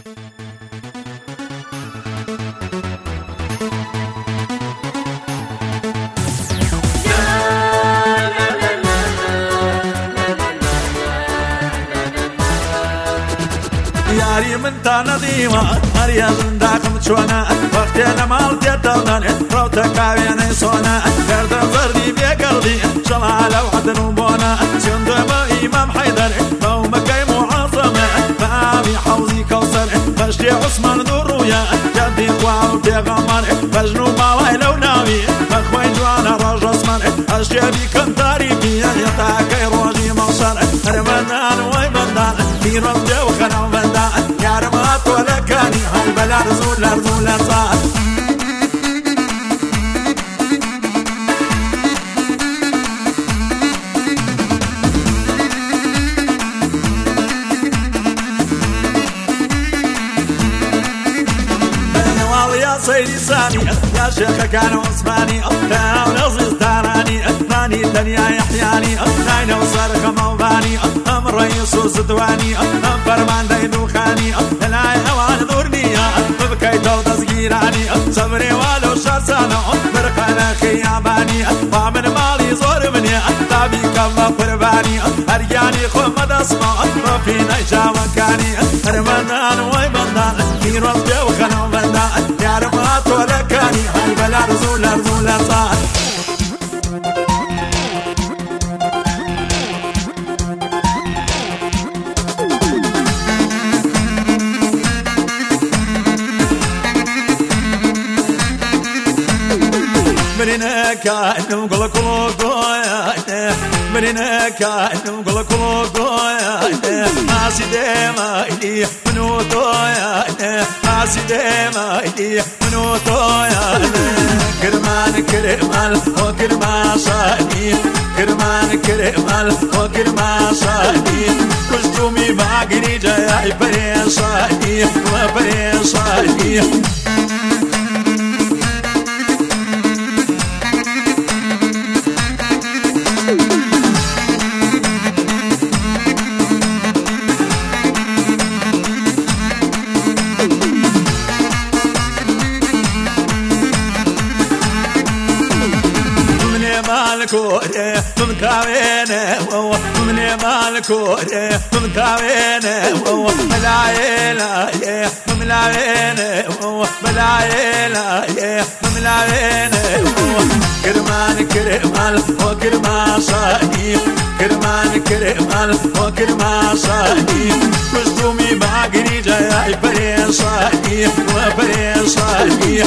یاری من تا نەدیوە هەریا زنداقم چۆنە وەختێ لە ماڵ تێتەڵدەنێ ڕەوتە کاوێنەی سۆنە گەردە زەردی بێگەڵدی شەڵا لەو عەدن و بۆنە چێندە بە ئیمام حەیدەر بەو مەکەی موعەزەمە بە ئاوی حەوزی کەوسەر بەشتێ عوسمان دووڕوویە جەدی خوا و پێغەمبەر بەژن و باڵای لەو ناوی بەخوای جوانە ڕۆژەسمەر ئەشتێ بیکەم تاریکیە یەتاکەی ڕۆژی مەحشەر هەرمەندان وەی بەندان پیرۆز دێ و خەناوبەندان یارم هاتۆ لەکانی هەڵبە لەرزوو لەرزوو لەرزان سيدي ساني يا شيخ كان عثماني تاو نزيزداراني ماني دنيا يحياني ناين وصارخ موضاني ام رئيس وزدواني ام فرمان ديدو خاني لا هوان ذورنيا ببكي تو تزجيراني صبري والو شرسانو برقنا خياباني ومن مالي زور مني تابي كما قرباني هرياني خمد اسمع في نيشا مكاني هرمنان ويبندان كيروز جو خنو بندان يارم هاتو لكاني هالبا لارزو لارزو لارزان مرينا كأنه قل كلوكويا مرينا كأنه قل كلوكويا ماسي ديما إلي منو تويا ماسي ديما إلي منو تويا كرمان كرمال وكرما شاني كرمان كرمال وكرما شاني كشتومي باقري جاي بريشاني وبريشاني كوري من كاوينه من مال كوري من كاوينه ملايلا يا ملاينه ملايلا يا ملاينه كرمان كرمال وكرما شاني كرمان كرمال وكرما شاني كشتومي باقري جاي بريشاني وبريشاني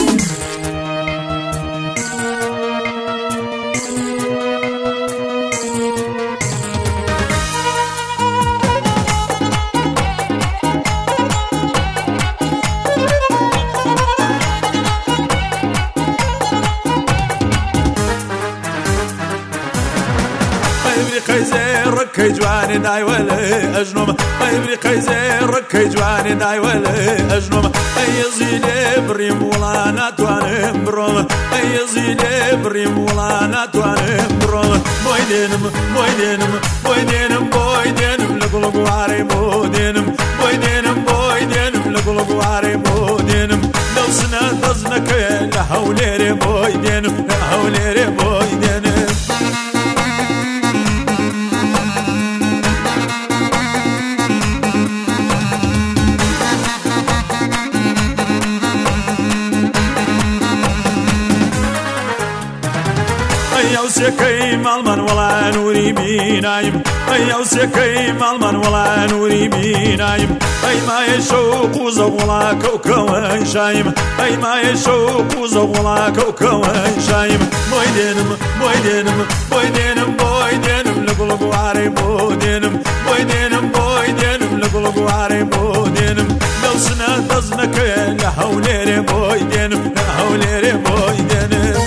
ركي جواني داي ولا أجنوم أيبري قيزير ركي جواني داي ولا أجنوم أي زيني بريم ولا ناتواني بروم أي زيني بريم ولا ناتواني بروم بويدينم بويدينم بويدينم بويدينم لقلق واري بودينم بويدينم بويدينم لقلق واري بودينم لو سنة دزنك لحوليري بويدينم لحوليري بويدينم سكي مالمن ولا نوري بينايم أي سكي مالمن ولا نوري بينايم أي ما يشوق ولا كوكو شايم أي ما يشوق ولا كوكو شايم بويدينم بويدينم بويدينم بويدينم لقلق واري بودينم بويدينم بويدينم لقلق واري بودينم لو سنة دزنك لحوليري بويدينم لحوليري بويدينم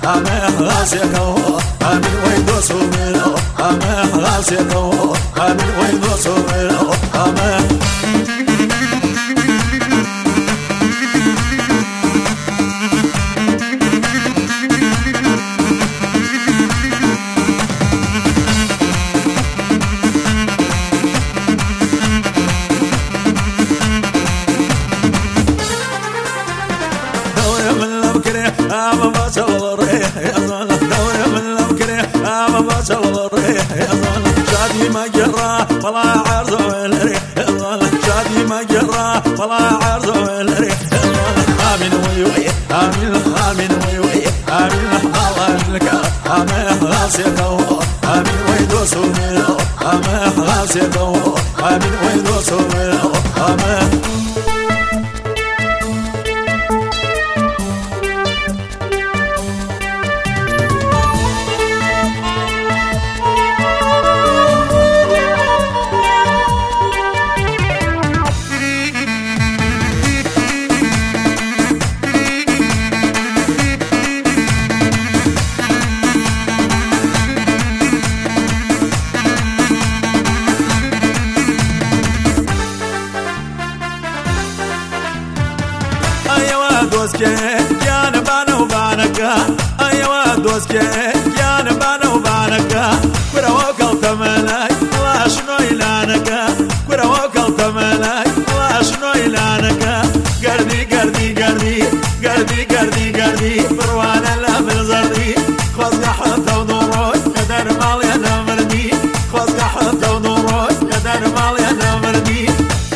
أما غاسيكو أمين ويدو سوميلو أما غاسيكو أمين ويدو سوميلو أما أما بطل الريح يا ظلم دوري من الأمكريح أما بطل الريح يا ظلم شادي ما جرى ولا عرض الريح يا ظلم شادي ما جرى ولا عرض الريح يا ظلم آمين ويوي آمين آمين ويوي آمين الله لك آمين غاسيكو آمين ويدوس وميلو آمين غاسيكو آمين ويدوس وميلو آمين دوسكي يا نبانا وبانكا أيوا دوسكي يا نبانا وبانكا كرا وكل تملاي الله شنو إلانكا كرا وكل تملاي الله شنو إلانكا قردي قردي قردي قردي قردي قردي بروانا لا بالزردي خذ حتى ونوروي قدر مالي أنا مردي خذ حتى ونوروي قدر مالي أنا مردي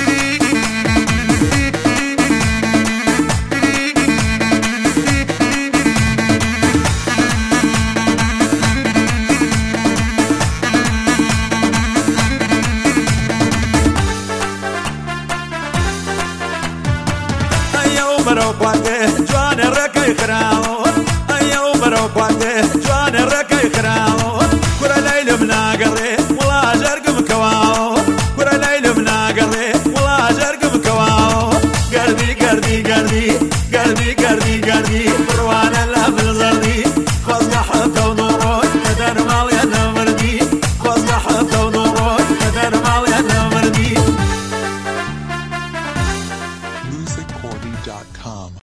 برو قواته جوان ركي خراو أيو برو قواته جوان ركي خراو